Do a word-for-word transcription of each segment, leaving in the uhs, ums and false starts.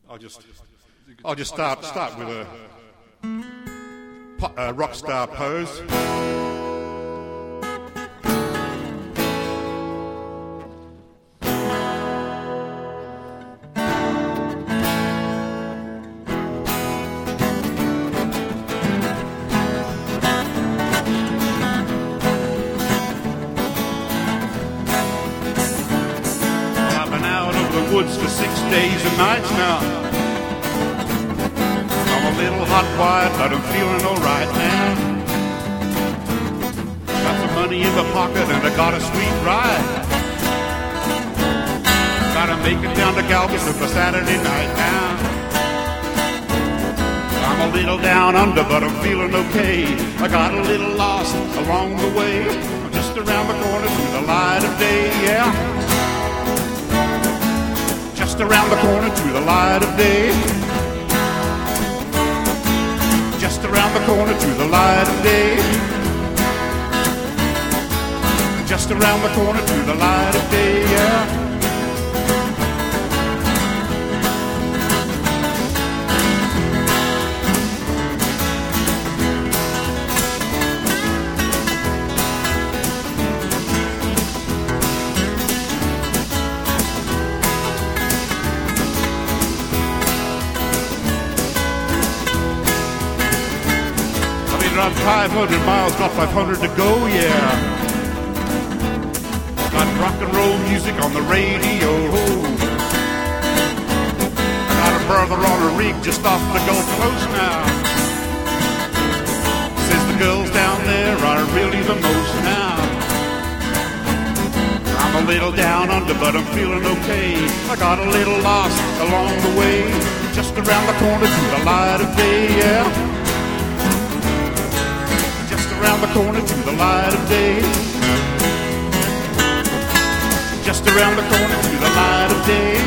I'll just, I'll just start start with a, a rock star pose. I've been out of the woods for six days and nights now. I'm a little hot wired, but I'm feeling alright now. Got some money in my pocket and I got a sweet ride. Gotta make it down to Galveston for Saturday night now. I'm a little down under, but I'm feeling okay. I got a little lost along the way. I'm just around the corner to the light of day, yeah. Just around the corner to the light of day. Just around the corner to the light of day. Just around the corner to the light of day, yeah. I've five hundred miles, got five hundred to go, yeah. Got rock and roll music on the radio. I got a brother on a rig just off the Gulf Coast now. Says the girls down there are really the most now. I'm a little down under, but I'm feeling okay. I got a little lost along the way. Just around the corner to the light of day, yeah. Around the corner to the light of day. Just around the corner to the light of day.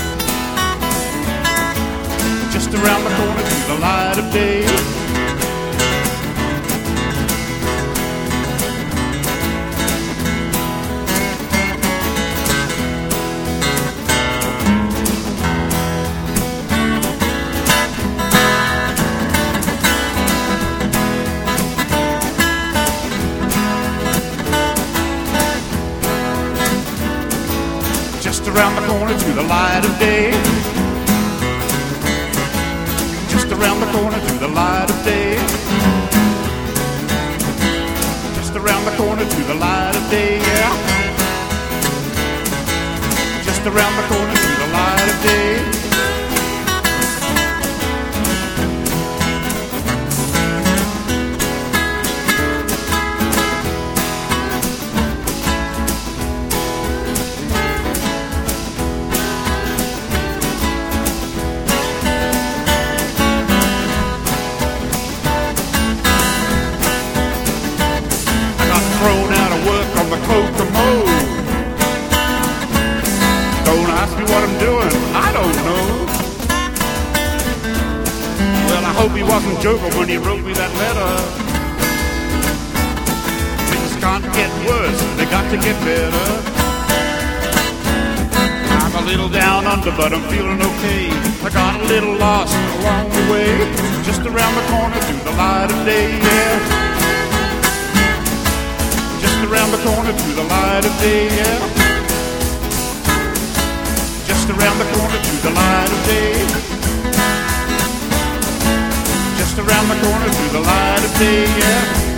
Just around the corner to the light of day. Just around the corner to the light of day. Just around the corner to the light of day. Just around the corner to the light of day, yeah. Just around the corner to the light of day. Thrown out of work on the Kokomo. Don't ask me what I'm doing, I don't know. Well, I hope he wasn't joking when he wrote me that letter. Things can't get worse, they got to get better. I'm a little down under, but I'm feeling okay. I got a little lost along the way. Just around the corner to the light of day, yeah. Around the corner to the light of day, yeah. Just around the corner to the light of day. Just around the corner to the light of day, yeah.